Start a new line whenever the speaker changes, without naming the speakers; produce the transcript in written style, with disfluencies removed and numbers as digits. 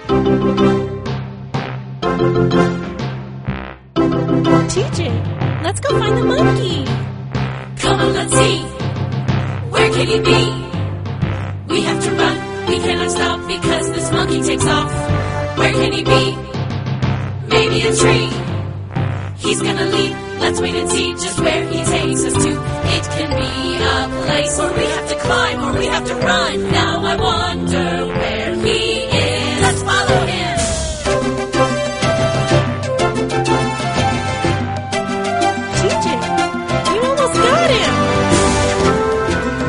TJ, let's go find the monkey.
Come on, let's see. Where can he be? We have to run. We cannot stop because this monkey takes off. Where can he be? Maybe a tree. He's gonna leap. Let's wait and see just where he takes us to. It can be a place where we have to climb or we have to run. Now I wonder where